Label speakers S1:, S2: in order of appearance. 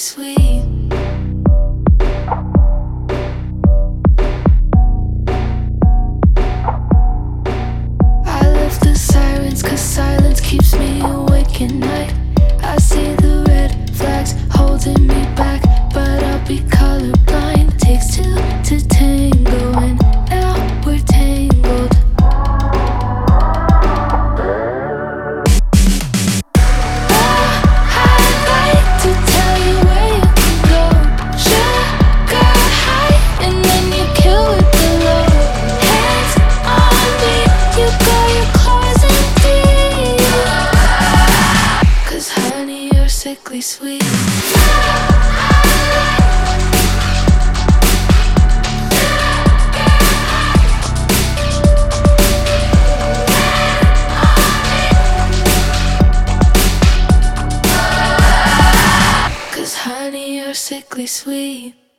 S1: sweet. I love the sirens, 'cause silence keeps me awake at night. I see the red flags holding me back, but I'll be colorblind. Takes two to tango, and now we're tangled. I'd like to tell you where you can go. Sugar high, and then you kill with the low. Hands on me, you got your claws in deep. 'Cause honey, you're sickly sweet. Honey, you're sickly sweet.